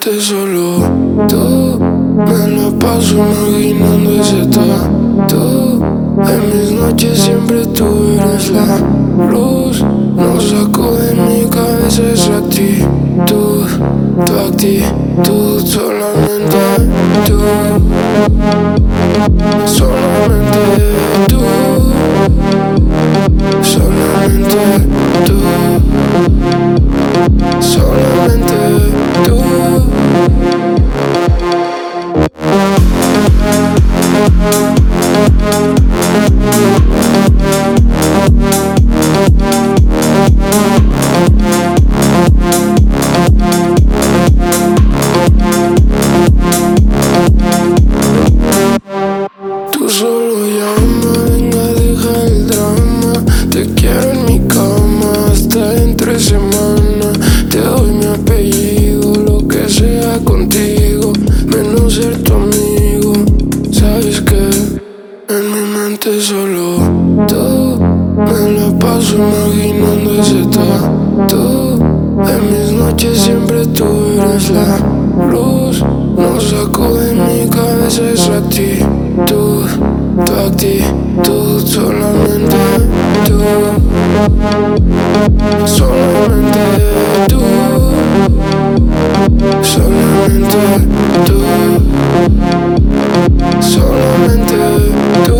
mente solo tú. Me la paso imaginando ese tatu. En mis noches siempre tú eres la luz. No saco de mi cabeza esa actitud. Tu actitud, solamente tú. Solamente tú. Solamente tú. Solamente tú. Tú solo llama, venga, deja el drama. Te quiero en mi cama hasta entre semana. Te doy mi apellido, lo que sea contigo, menos ser tu amigo. Sabes que en mi mente solo tú. Me la paso imaginando ese tatu. En mis noches siempre tú eres la luz. No saco de mi cabeza esa actitud. Tu actitud, solamente tú. Solamente tú. Solamente tú. Solamente tú.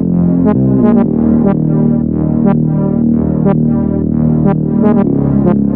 Thank you.